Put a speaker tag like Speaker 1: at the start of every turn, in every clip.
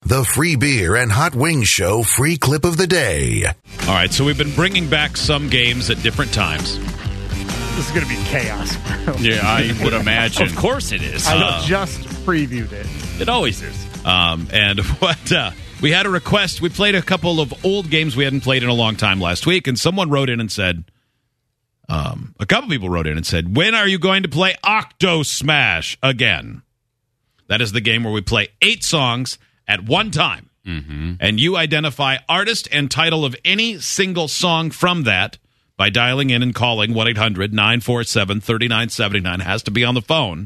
Speaker 1: The Free Beer and Hot Wings Show free clip of the day.
Speaker 2: All right, so we've been bringing back some games at different times.
Speaker 3: This is going to be chaos.
Speaker 4: Yeah, I would imagine.
Speaker 5: Of course it is.
Speaker 3: I just previewed it.
Speaker 5: It always is.
Speaker 2: And what we had a request. We played a couple of old games we hadn't played in a long time last week, and someone wrote in and said, a couple people wrote in and said, when are you going to play Octo Smash again? That is the game where we play 8 songs at one time, and you identify artist and title of any single song from that by dialing in and calling 1-800-947-3979. Has to be on the phone.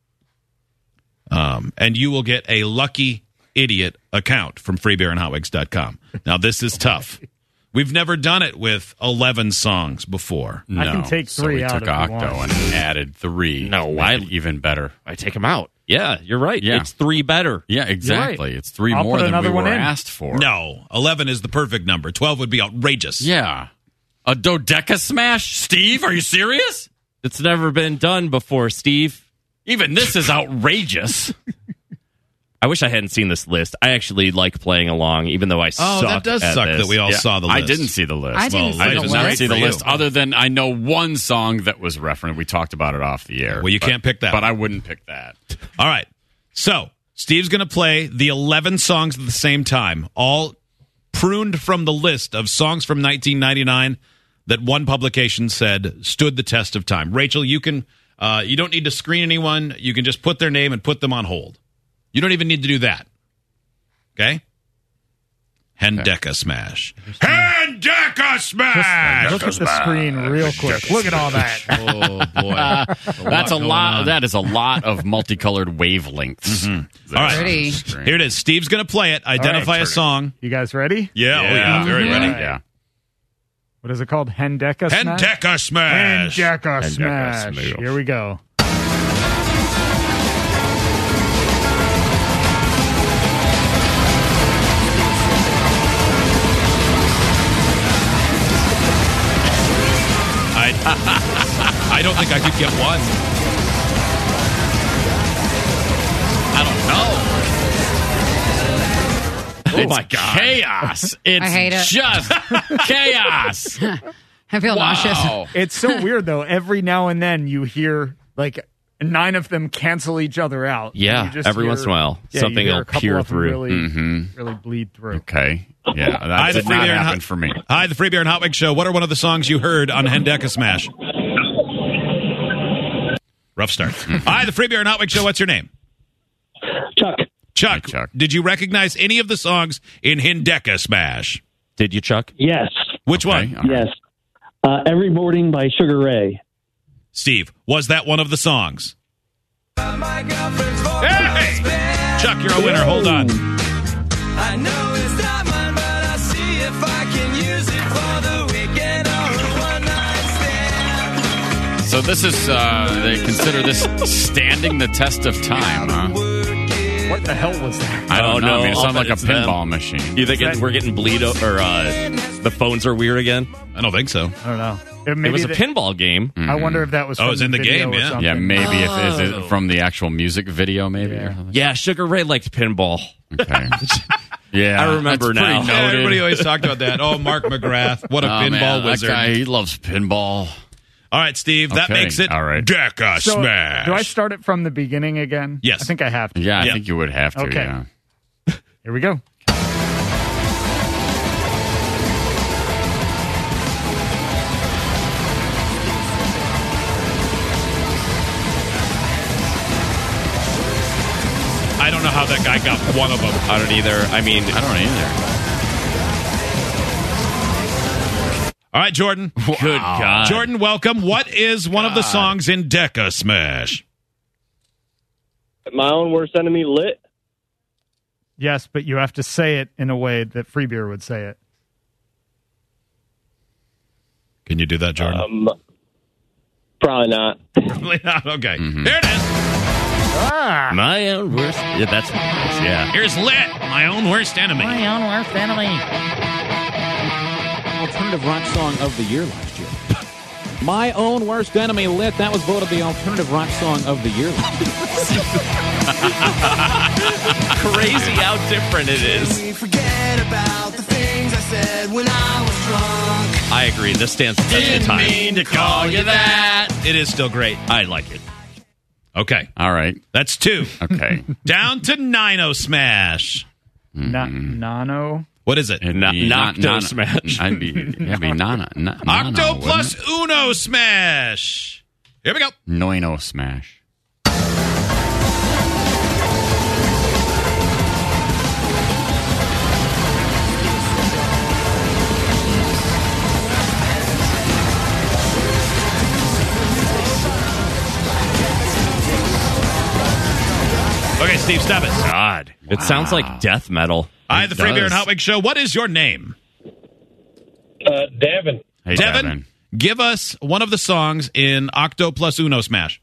Speaker 2: And you will get a Lucky Idiot account from freebeerandhotwings.com. Now, this is tough. We've never done it with 11 songs before.
Speaker 3: I can take 3 out
Speaker 4: So we took
Speaker 3: if you
Speaker 4: Octo
Speaker 3: want.
Speaker 4: and added 3.
Speaker 5: No,
Speaker 4: Make it even better.
Speaker 5: I take them out. Yeah, you're right.
Speaker 4: Yeah.
Speaker 5: It's 3 better.
Speaker 4: Yeah, exactly.
Speaker 5: You're right.
Speaker 4: It's 3
Speaker 3: I'll
Speaker 4: more
Speaker 3: put
Speaker 4: than we
Speaker 3: another
Speaker 4: were
Speaker 3: one in.
Speaker 4: asked for.
Speaker 2: No, 11 is the perfect number. 12 would be outrageous.
Speaker 4: Yeah. A Dodeca Smash? Steve, are you serious?
Speaker 5: It's never been done before, Steve.
Speaker 4: Even this is outrageous.
Speaker 5: I wish I hadn't seen this list. I actually like playing along, even though I suck.
Speaker 2: Oh, that does
Speaker 5: at
Speaker 2: suck
Speaker 5: this.
Speaker 2: that we all
Speaker 4: Yeah,
Speaker 2: saw the list.
Speaker 4: I didn't see the list.
Speaker 6: I didn't see
Speaker 4: I
Speaker 6: the
Speaker 4: did not
Speaker 6: list.
Speaker 4: see the
Speaker 2: Great for
Speaker 4: list,
Speaker 2: you.
Speaker 4: other than I know one song that was referenced. We talked about it off the air.
Speaker 2: Well, you can't pick that
Speaker 4: But
Speaker 2: one.
Speaker 4: I wouldn't pick that.
Speaker 2: All right. So, Steve's going to play the 11 songs at the same time, all pruned from the list of songs from 1999 that one publication said stood the test of time. Rachel, you can you don't need to screen anyone. You can just put their name and put them on hold. You don't even need to do that. Okay? Hendeca Smash. Hendeca Smash!
Speaker 3: Look at the screen real quick. Look at all that.
Speaker 2: Oh, boy.
Speaker 4: That's a lot. That is a lot of multicolored wavelengths.
Speaker 2: All right.
Speaker 6: Pretty.
Speaker 2: Here it is. Steve's going to play it. Identify a song.
Speaker 3: You guys ready?
Speaker 2: Yeah, oh, yeah. Very ready.
Speaker 4: Yeah.
Speaker 3: What is it called? Hendeca Smash?
Speaker 2: Hendeca Smash.
Speaker 3: Hendeca
Speaker 4: Hendeca
Speaker 3: Smash.
Speaker 4: Smash.
Speaker 3: Here we go.
Speaker 2: I don't think I could get one.
Speaker 4: I don't know.
Speaker 5: Oh, my God.
Speaker 4: Chaos. It's
Speaker 6: I hate it.
Speaker 4: just chaos.
Speaker 6: I feel nauseous.
Speaker 4: Wow.
Speaker 3: It's so weird, though. Every now and then you hear, like, 9 of them cancel each other out.
Speaker 5: Yeah,
Speaker 3: You just
Speaker 5: every
Speaker 3: hear-
Speaker 5: once in a while,
Speaker 3: you
Speaker 5: something
Speaker 3: hear a
Speaker 5: will
Speaker 3: couple
Speaker 5: peer
Speaker 3: of them
Speaker 5: through.
Speaker 3: Really bleed through.
Speaker 4: Okay. Yeah,
Speaker 2: Hi,
Speaker 4: that
Speaker 2: the
Speaker 4: did
Speaker 2: Free
Speaker 4: not
Speaker 2: Beer and
Speaker 4: happen
Speaker 2: Hot-
Speaker 4: for me.
Speaker 2: Hi, the Free Beer and Hot Wings Show. What are one of the songs you heard on Hendeca Smash? Rough start. Hi, the Free Beer and Hot Wings Show. What's your name?
Speaker 7: Chuck.
Speaker 2: Chuck.
Speaker 4: Hi, Chuck.
Speaker 2: Did you recognize any of the songs in Hendeca Smash?
Speaker 5: Did you, Chuck?
Speaker 7: Yes.
Speaker 2: Which
Speaker 4: Okay,
Speaker 2: one?
Speaker 4: all right.
Speaker 7: Yes. Every Morning by Sugar Ray.
Speaker 2: Steve, was that one of the songs? Hey! Chuck, you're a winner. Hold on.
Speaker 8: I know it's not mine, but I'll see if I can use it for the weekend or a one-night stand.
Speaker 4: So this is, they consider this standing the test of time, huh?
Speaker 3: What the hell was that?
Speaker 4: I don't
Speaker 5: Oh,
Speaker 4: know.
Speaker 5: no,
Speaker 4: I mean, it
Speaker 5: I'll
Speaker 4: sounds
Speaker 5: bet
Speaker 4: like a
Speaker 5: it's them.
Speaker 4: pinball machine.
Speaker 5: You think we're getting bleed or the phones are weird again?
Speaker 2: I don't think so.
Speaker 3: I don't know.
Speaker 5: It was a pinball game.
Speaker 3: I wonder if that was from
Speaker 2: it's in the
Speaker 3: video
Speaker 2: game,
Speaker 3: or
Speaker 2: yeah.
Speaker 3: something.
Speaker 4: Yeah, maybe if is it from the actual music video, maybe.
Speaker 3: Yeah.
Speaker 4: Or something?
Speaker 5: Yeah, Sugar Ray liked pinball.
Speaker 4: Okay. Yeah,
Speaker 5: I remember
Speaker 4: that's pretty
Speaker 5: now.
Speaker 2: Yeah,
Speaker 4: noted.
Speaker 2: everybody always talked about that. Oh, Mark McGrath. What a
Speaker 4: Oh,
Speaker 2: pinball
Speaker 4: man,
Speaker 2: wizard.
Speaker 4: That guy, he loves pinball.
Speaker 2: All right, Steve, that
Speaker 4: Okay,
Speaker 2: makes it
Speaker 4: all right.
Speaker 2: Deca
Speaker 3: So,
Speaker 2: Smash.
Speaker 3: do I start it from the beginning again?
Speaker 2: Yes.
Speaker 3: I think I have to.
Speaker 4: Yeah, I
Speaker 2: Yeah.
Speaker 4: think you would have to.
Speaker 3: Okay.
Speaker 4: Yeah.
Speaker 3: Here we go.
Speaker 2: I don't know how that guy got one of them.
Speaker 5: I don't either. I mean,
Speaker 4: I don't either.
Speaker 2: All right, Jordan.
Speaker 5: good God.
Speaker 2: Jordan, welcome. What is one of the songs in Deca Smash?
Speaker 7: My Own Worst Enemy, Lit.
Speaker 3: Yes, but you have to say it in a way that Free Beer would say it.
Speaker 2: Can you do that, Jordan?
Speaker 7: Probably not.
Speaker 2: Probably not. Okay. Here it is.
Speaker 5: My own worst. Yeah, that's yeah.
Speaker 2: Here's Lit, my own worst enemy.
Speaker 6: My own worst enemy.
Speaker 9: Alternative rock song of the year last year. My Own Worst Enemy, Lit. That was voted the alternative rock song of the year last year.
Speaker 5: Crazy how different it is.
Speaker 8: Forget about the things I said when I was drunk.
Speaker 5: I agree. This stands the test of time.
Speaker 4: Didn't mean to call you that.
Speaker 2: It is still great.
Speaker 5: I like it.
Speaker 2: Okay.
Speaker 4: All right.
Speaker 2: That's 2.
Speaker 4: Okay.
Speaker 2: Down to Nino Smash.
Speaker 3: Nano.
Speaker 2: What is it?
Speaker 5: Nocto Smash.
Speaker 4: I'd be Nana.
Speaker 2: Octo plus Uno Smash. Here we go.
Speaker 4: Noino Smash.
Speaker 2: Okay, Steve, stop it.
Speaker 5: God. It sounds like death metal.
Speaker 2: Hi, the Free Beer and
Speaker 4: does.
Speaker 2: Hot Wings Show. What is your name?
Speaker 7: Devin.
Speaker 4: Hey,
Speaker 2: Devin, give us one of the songs in Octo plus Uno Smash.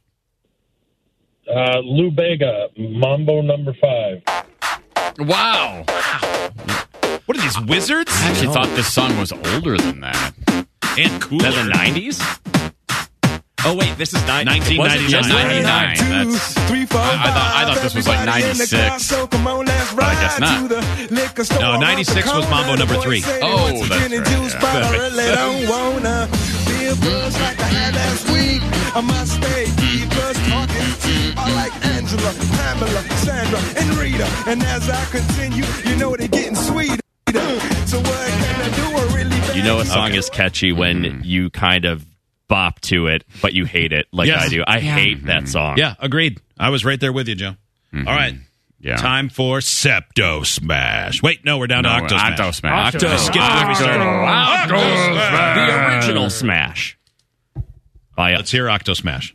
Speaker 7: Lou Bega, Mambo number 5.
Speaker 4: Wow.
Speaker 2: What are these, wizards?
Speaker 4: I actually thought this song was older than that.
Speaker 2: And cooler.
Speaker 5: Is that the 90s? Oh, wait, this is
Speaker 2: 1999.
Speaker 5: Was it just
Speaker 4: 99.
Speaker 5: 99?
Speaker 4: That's. I thought this was like 96. But I guess not.
Speaker 2: No, 96 was Mambo number 3.
Speaker 4: Oh, that's right.
Speaker 5: You know a song is catchy when you kind of bop to it, but you hate it like
Speaker 2: Yes.
Speaker 5: I do. I hate that song.
Speaker 2: Yeah, agreed. I was right there with you, Joe. All right.
Speaker 4: Yeah.
Speaker 2: Time for Septo Smash. Wait, no, we're down to Octo Smash.
Speaker 4: Octo Smash.
Speaker 3: Octo.
Speaker 2: Skip where we started.
Speaker 5: Octo Smash. The original Smash.
Speaker 2: Let's hear Octo Smash.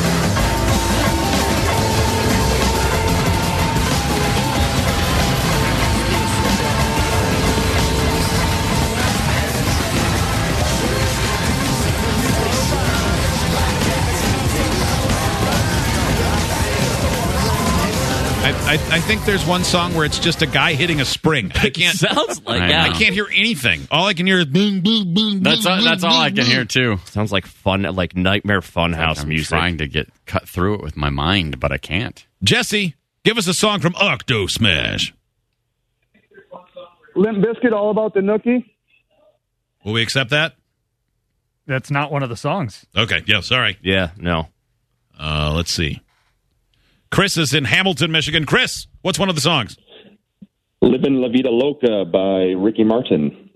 Speaker 2: I think there's one song where it's just a guy hitting a spring. I can't.
Speaker 5: Sounds like
Speaker 4: I
Speaker 2: I
Speaker 4: know.
Speaker 2: can't hear anything. All I can hear is boom, boom, boom.
Speaker 4: That's all I can hear too.
Speaker 5: Sounds like fun, like Nightmare Funhouse
Speaker 4: I'm
Speaker 5: music.
Speaker 4: trying to cut through it with my mind, but I can't.
Speaker 2: Jesse, give us a song from Octo Smash.
Speaker 7: Limp Bizkit, All About the Nookie.
Speaker 2: Will we accept that?
Speaker 3: That's not one of the songs.
Speaker 2: Okay. Yeah. Sorry.
Speaker 5: Yeah, no.
Speaker 2: Let's see. Chris is in Hamilton, Michigan. Chris, what's one of the songs?
Speaker 7: Livin' La Vida Loca by Ricky Martin.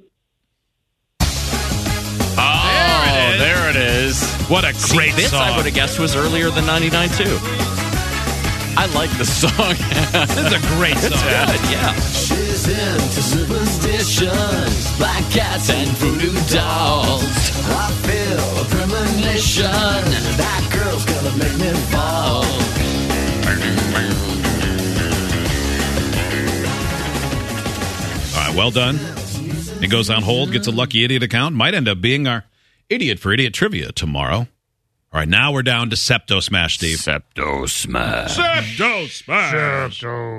Speaker 4: Oh, there it is.
Speaker 2: What a great
Speaker 5: This
Speaker 2: song.
Speaker 5: I would have guessed was earlier than 99 too.
Speaker 4: I like the song.
Speaker 2: This is a great song.
Speaker 5: Yeah.
Speaker 8: She's into superstitions, black cats and voodoo dolls. I feel a premonition, that girl's gonna make me fall.
Speaker 2: All right, well done. It goes on hold, gets a Lucky Idiot account. Might end up being our Idiot for Idiot trivia tomorrow. All right, now we're down to Septo Smash, Steve.
Speaker 4: Septo Smash.
Speaker 2: Septo Smash.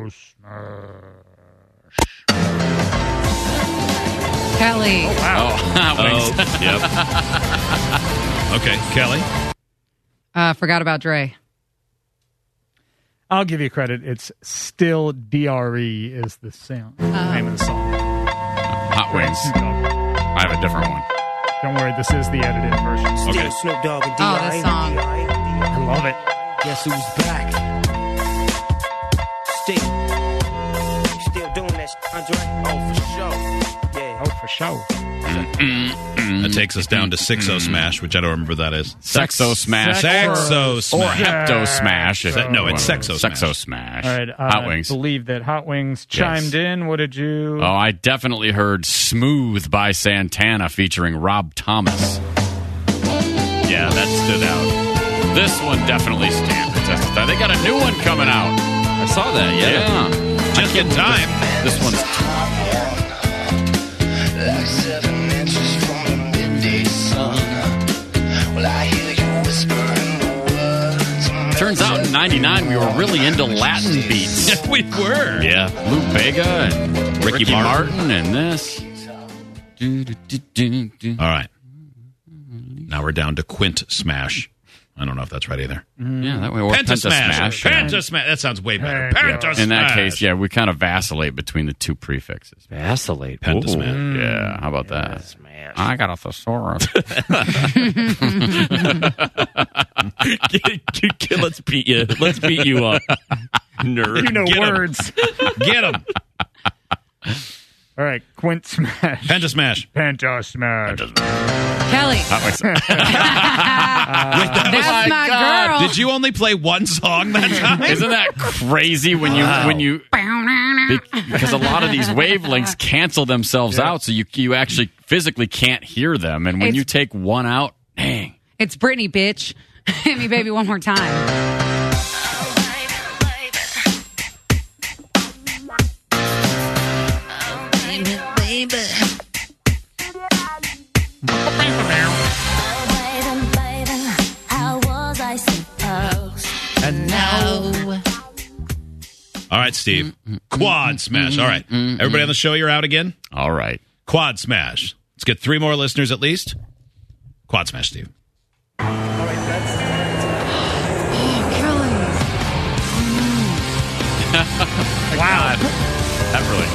Speaker 6: Kelly.
Speaker 5: Yep.
Speaker 2: Okay, Kelly.
Speaker 6: Forgot about Dre.
Speaker 3: I'll give you credit. It's still DRE is the name of the song.
Speaker 4: Hot Wings. I have a different one.
Speaker 3: Don't worry, this is the edited version.
Speaker 2: Okay.
Speaker 8: Snoop Dogg and
Speaker 6: Oh, this song.
Speaker 3: I love it.
Speaker 8: Guess who's back? Still doing that, Andre? Oh, for sure. Yeah.
Speaker 3: Oh, for sure.
Speaker 2: That takes us down to Sixo Smash, which I don't remember what that is.
Speaker 4: Sexo Smash.
Speaker 2: Sexo
Speaker 4: Or
Speaker 2: Smash.
Speaker 4: Hepto Smash.
Speaker 2: No, it's Sexo Smash.
Speaker 4: Sexo Smash.
Speaker 3: All right.
Speaker 4: Hot Wings.
Speaker 3: I believe that Hot Wings chimed in. What did you...
Speaker 4: Oh, I definitely heard Smooth by Santana featuring Rob Thomas. Yeah, that stood out. This one definitely stands the test of time. They got a new one coming out.
Speaker 5: I saw that, yeah.
Speaker 2: Just in time.
Speaker 4: This one's
Speaker 8: Like 7 inches from the midday sun. Well, I hear you whispering the words.
Speaker 4: turns out in '99 we were really into Latin beats.
Speaker 2: Yes, we were.
Speaker 4: Yeah, Lou Bega and Ricky Martin and this.
Speaker 2: All right. Now we're down to Quint Smash. I don't know if that's right either.
Speaker 4: Yeah, that way. Or
Speaker 2: Penta
Speaker 4: Smash.
Speaker 2: Penta Smash. That sounds way better.
Speaker 3: Penta
Speaker 2: Penta
Speaker 4: In that
Speaker 2: Smash.
Speaker 4: case, yeah, we kind of vacillate between the two prefixes.
Speaker 5: Vacillate.
Speaker 2: Penta
Speaker 5: Ooh.
Speaker 2: Smash.
Speaker 4: Yeah, how about that?
Speaker 5: Smash.
Speaker 4: I got a thesaurus.
Speaker 5: Let's beat you. Let's beat you up, nerd.
Speaker 3: You know
Speaker 2: Get 'em.
Speaker 3: words.
Speaker 2: Get him.
Speaker 3: All right, Quint Smash.
Speaker 2: Penta Smash.
Speaker 3: Penta Smash.
Speaker 6: Kelly. That's my girl.
Speaker 2: Did you only play one song that time?
Speaker 4: Isn't that crazy when you because a lot of these wavelengths cancel themselves out, so you actually physically can't hear them, and when you take one out, dang.
Speaker 6: It's Britney, bitch. Hit me, baby, one more time.
Speaker 2: All right, Steve. Quad Smash. All right. Everybody on the show, you're out again?
Speaker 4: All right.
Speaker 2: Quad Smash. Let's get 3 more listeners at least. Quad Smash, Steve.
Speaker 4: Wow. That really.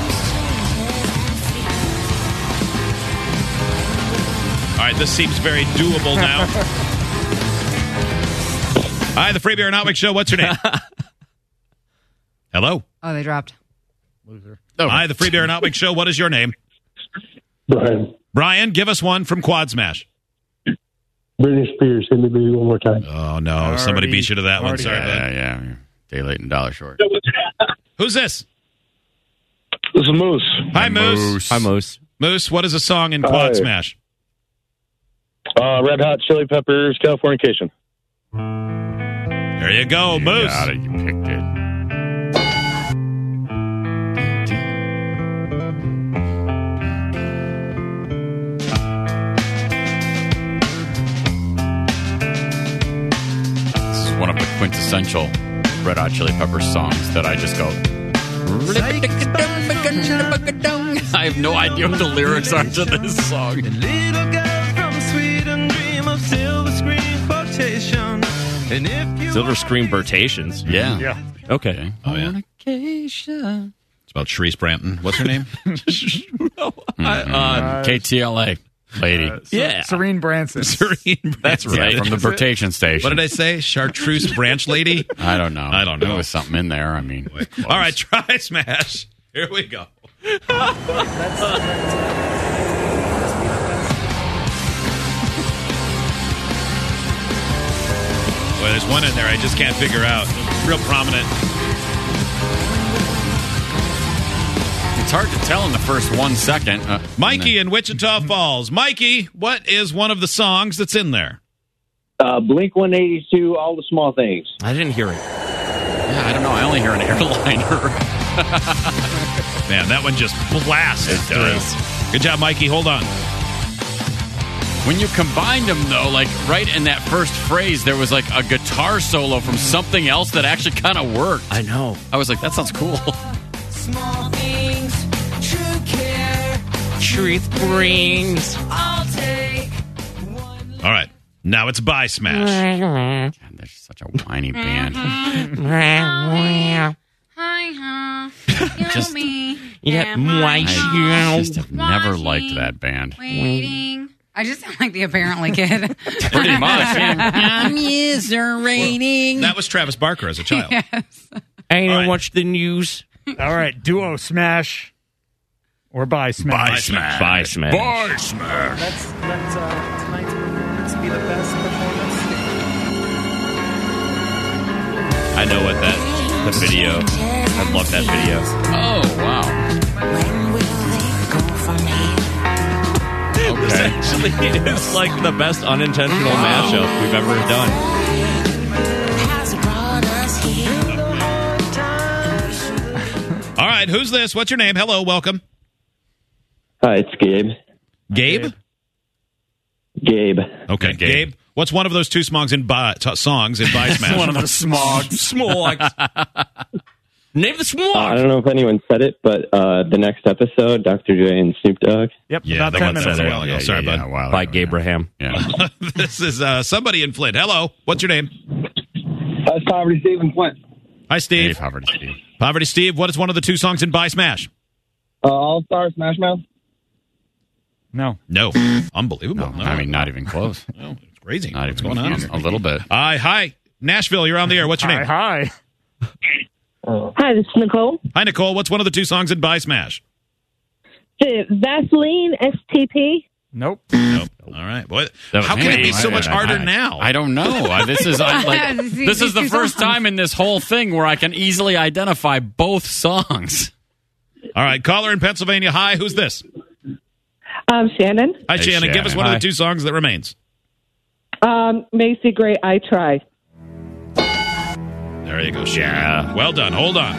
Speaker 2: All right, this seems very doable now. Hi, the Free Beer and Outwick Show. What's your name? Hello.
Speaker 6: Oh, they dropped.
Speaker 3: Loser.
Speaker 4: Oh.
Speaker 2: Hi, the Free Beer and Outwick Show. What is your name?
Speaker 7: Brian.
Speaker 2: Brian, give us one from Quad Smash.
Speaker 7: Britney Spears, hit me baby one more time.
Speaker 2: Oh, no. Somebody beat you to that one.
Speaker 3: already
Speaker 2: Sorry,
Speaker 3: had
Speaker 2: bud.
Speaker 4: Yeah. Day late and dollar short.
Speaker 2: Who's this?
Speaker 7: This is Moose.
Speaker 2: Hi, Moose.
Speaker 5: Hi, Moose.
Speaker 2: Moose, what is a song in Quad
Speaker 7: Hi.
Speaker 2: Smash?
Speaker 7: Red Hot Chili Peppers, Californication.
Speaker 2: There you go, Moose.
Speaker 4: Got it. You picked it. This is one of the quintessential Red Hot Chili Peppers songs that I just go. I have no idea what the lyrics are to this song.
Speaker 8: Little girl from Sweden dream of silver screen quotation. And if you
Speaker 5: Silver Screen Bertations.
Speaker 4: Yeah.
Speaker 3: Yeah.
Speaker 5: Okay.
Speaker 2: Oh, yeah.
Speaker 4: Fornication.
Speaker 2: It's about Sharice Branton. What's her name?
Speaker 4: KTLA lady.
Speaker 5: Yeah.
Speaker 3: Serene Branson.
Speaker 5: That's right.
Speaker 4: Yeah, from the Bertation station.
Speaker 2: What did I say? Chartreuse Branch Lady?
Speaker 4: I don't know.
Speaker 2: I don't know.
Speaker 4: There was something in there. I mean,
Speaker 2: All right, try Smash. Here we go. Boy, there's one in there I just can't figure out. Real prominent.
Speaker 4: it's hard to tell in the first 1 second.
Speaker 2: Mikey in Wichita Falls. Mikey, what is one of the songs that's in there?
Speaker 7: Blink 182, All the Small Things.
Speaker 5: I didn't hear it.
Speaker 4: Yeah, I don't know. I only hear an airliner.
Speaker 2: Man, that one just blasts
Speaker 4: It
Speaker 2: through.
Speaker 4: does.
Speaker 2: Good job, Mikey. Hold on.
Speaker 4: When you combined them, though, like right in that first phrase, there was like a guitar solo from something else that actually kind of worked.
Speaker 5: I know.
Speaker 4: I was like, that sounds cool.
Speaker 8: small things, true care,
Speaker 5: Truth brings.
Speaker 8: I'll take.
Speaker 2: All right. Now it's By Smash.
Speaker 4: God, they're such a whiny band.
Speaker 6: Hi, you
Speaker 4: Just-
Speaker 6: me.
Speaker 5: Yeah,
Speaker 4: I just have never liked that band.
Speaker 6: Waiting. I just sound like the apparently kid.
Speaker 4: Pretty much.
Speaker 6: I'm userating.
Speaker 2: That was Travis Barker as a child.
Speaker 6: Yes.
Speaker 5: I don't
Speaker 2: right.
Speaker 5: watch the news.
Speaker 3: All right, Duo Smash or By Smash.
Speaker 2: By Smash.
Speaker 5: By Smash.
Speaker 2: By Smash.
Speaker 9: Let tonight's performance be the best performance.
Speaker 5: I know what the video. I love that video.
Speaker 4: Oh, wow.
Speaker 5: This actually is like the best unintentional mashup we've ever done.
Speaker 2: All right, who's this? What's your name? Hello, welcome.
Speaker 7: Hi, it's Gabe.
Speaker 2: Gabe?
Speaker 7: Gabe.
Speaker 2: Okay,
Speaker 4: Yeah, Gabe.
Speaker 2: Gabe. What's one of those two songs in By Smash?
Speaker 4: One of those smogs.
Speaker 5: Smogs. Name the
Speaker 7: I
Speaker 5: swan.
Speaker 7: don't know if anyone said it, but the next episode, Dr. Dre and Snoop Dogg.
Speaker 3: Yep.
Speaker 2: Yeah,
Speaker 3: about
Speaker 2: that
Speaker 3: 10
Speaker 2: one
Speaker 3: minutes
Speaker 2: said a
Speaker 3: ago.
Speaker 2: while ago. Sorry, bud.
Speaker 4: a while
Speaker 5: By
Speaker 4: ago,
Speaker 5: Gabraham.
Speaker 4: Yeah.
Speaker 2: This is somebody in Flint. Hello. What's your name?
Speaker 10: That's Poverty Steve in Flint.
Speaker 2: Hi,
Speaker 4: Hey,
Speaker 2: Steve.
Speaker 4: Poverty Steve.
Speaker 2: Poverty Steve, what is one of the two songs in By Smash?
Speaker 10: All-Star Smash Mouth.
Speaker 3: No.
Speaker 2: No. Unbelievable.
Speaker 4: No, I mean, not even close.
Speaker 2: No, it's crazy.
Speaker 4: Not
Speaker 2: What's
Speaker 4: even
Speaker 2: going on here?
Speaker 4: a little bit.
Speaker 2: Hi. Nashville, you're on the air. What's your name?
Speaker 3: Hi.
Speaker 11: Hi, this is Nicole.
Speaker 2: Hi, Nicole. What's one of the two songs in By Smash?
Speaker 11: Vaseline STP.
Speaker 3: Nope.
Speaker 2: Nope. All right. Boy, how can it be so much harder now?
Speaker 4: I don't know. This is this is the first time in this whole thing where I can easily identify both songs.
Speaker 2: All right. Caller in Pennsylvania. Hi. Who's this?
Speaker 11: Shannon.
Speaker 2: Hi,
Speaker 4: Hey,
Speaker 2: Shannon. Give us
Speaker 4: Shannon.
Speaker 2: one of
Speaker 5: Hi.
Speaker 2: the two songs that remains.
Speaker 11: Macy Gray, I Try.
Speaker 2: There you go, Shannon. Well done. Hold on.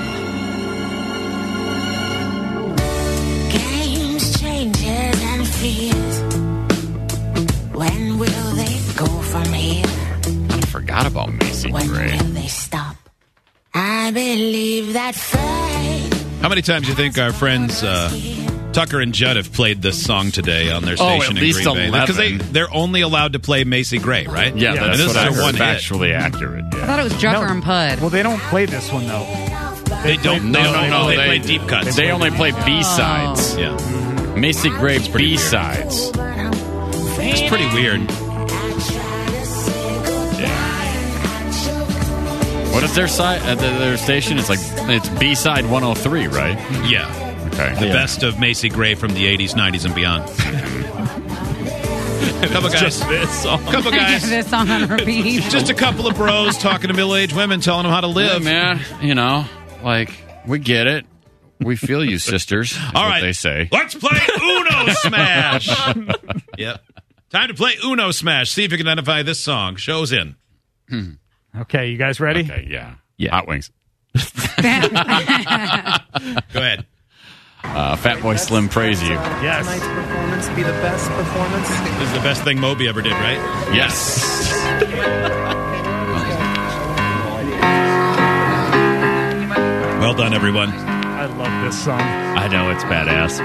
Speaker 12: Games, changes, and fears. When will they go from here?
Speaker 4: I forgot about Macy
Speaker 12: When
Speaker 4: Gray.
Speaker 12: will they stop? I believe that fate.
Speaker 2: How many times do you think our friends Tucker and Judd have played this song today on their station
Speaker 4: at
Speaker 2: in
Speaker 4: least
Speaker 2: Green Bay?
Speaker 4: 11.
Speaker 2: Because they're only allowed to play Macy Gray, right?
Speaker 4: Yeah,
Speaker 2: And
Speaker 4: that's
Speaker 2: this
Speaker 4: what
Speaker 2: is
Speaker 4: I
Speaker 2: their
Speaker 4: heard.
Speaker 2: one hit.
Speaker 4: Factually accurate.
Speaker 6: I
Speaker 4: Yeah.
Speaker 6: thought it was Drucker and Pud.
Speaker 3: Well, they don't play this one, though.
Speaker 2: They don't.
Speaker 4: No.
Speaker 2: They play deep cuts.
Speaker 4: They only play B-sides.
Speaker 2: Yeah.
Speaker 4: Macy Gray
Speaker 2: pretty
Speaker 4: B-sides.
Speaker 2: It's pretty weird.
Speaker 4: What is their side? Their station? It's B-side 103, right?
Speaker 2: Yeah.
Speaker 4: Okay.
Speaker 2: The best of Macy Gray from the 80s, 90s, and beyond. Couple guys.
Speaker 5: Just this song.
Speaker 2: Couple guys.
Speaker 6: This song on repeat.
Speaker 2: Just a couple of bros talking to middle-aged women, telling them how to live.
Speaker 4: Yeah, man. You know, we get it. We feel you, sisters. Is
Speaker 2: All
Speaker 4: what
Speaker 2: right.
Speaker 4: they say.
Speaker 2: Let's play Uno Smash. Yep. Time to play Uno Smash. See if you can identify this song. Show's in.
Speaker 3: Okay, you guys ready?
Speaker 4: Okay, yeah.
Speaker 5: Yeah.
Speaker 4: Hot Wings.
Speaker 2: Go ahead.
Speaker 4: Fatboy Slim praise you.
Speaker 3: Yes.
Speaker 9: Tonight's performance be the best performance.
Speaker 2: This is the best thing Moby ever did, right?
Speaker 4: Yes.
Speaker 2: Well done, everyone.
Speaker 3: I love this song.
Speaker 5: I know, it's badass.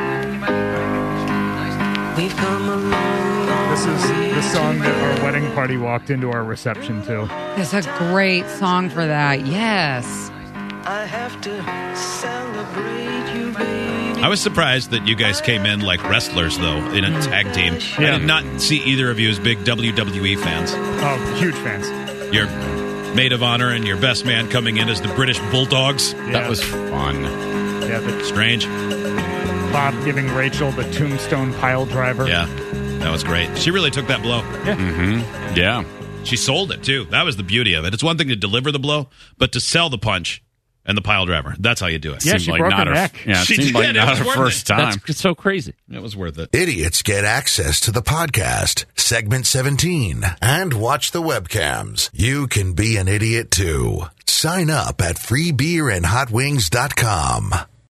Speaker 9: We've come a long, long
Speaker 3: This is the song that our wedding party walked into our reception to.
Speaker 6: It's a great song for that. Yes.
Speaker 9: I have to celebrate you, baby.
Speaker 2: I was surprised that you guys came in like wrestlers, though, in a tag team.
Speaker 3: Yeah.
Speaker 2: I did not see either of you as big WWE fans.
Speaker 3: Oh, huge fans.
Speaker 2: Your maid of honor and your best man coming in as the British Bulldogs.
Speaker 3: Yeah.
Speaker 4: That was fun.
Speaker 3: Yeah, the
Speaker 2: Strange.
Speaker 3: Bob giving Rachel the tombstone pile driver.
Speaker 2: Yeah, that was great. She really took that blow.
Speaker 4: Mm-hmm. Yeah.
Speaker 2: She sold it, too. That was the beauty of it. It's one thing to deliver the blow, but to sell the punch and the pile driver. That's how you do it.
Speaker 3: Yeah,
Speaker 4: Seemed
Speaker 3: she
Speaker 4: like
Speaker 3: broke
Speaker 4: not
Speaker 3: her
Speaker 4: her
Speaker 3: neck.
Speaker 4: Yeah, it
Speaker 2: She
Speaker 4: seemed like
Speaker 2: did. It
Speaker 4: not
Speaker 2: was
Speaker 4: her
Speaker 2: worth
Speaker 4: first
Speaker 2: it.
Speaker 4: time.
Speaker 5: It's so crazy.
Speaker 2: It was worth it.
Speaker 1: Idiots get access to the podcast, segment 17, and watch the webcams. You can be an idiot too. Sign up at freebeerandhotwings.com.